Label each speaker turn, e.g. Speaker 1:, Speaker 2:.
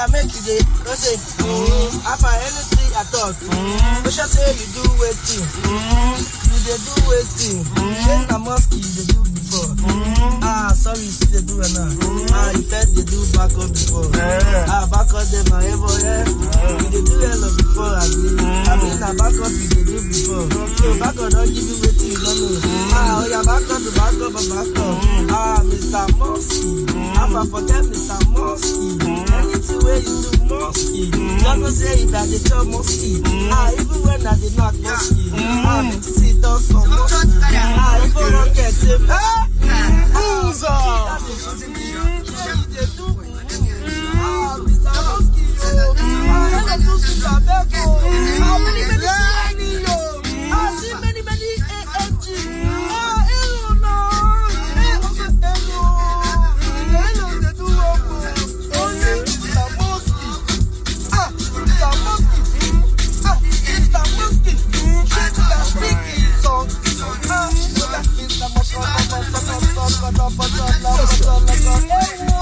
Speaker 1: yeah, make you dey. Don't say, after anything I thought. Make sure say you do waiting. You dey do waiting. Change the mosque you dey do before. Sorry, you see they do it now. You said they do back up before. Back up them, you dey do hello before. I mean, back up you dey do before. So back up don't give you waiting, you don't know. Oh yeah, back up, back up. Mr. Mosky. I forget Mr. Mosky. Anything where you do Mosky. Just go say it that they tell Mosky. Even when I did not Mosky. Me to see dogs from Mosky. Even don't get him. Who's up?
Speaker 2: Mr.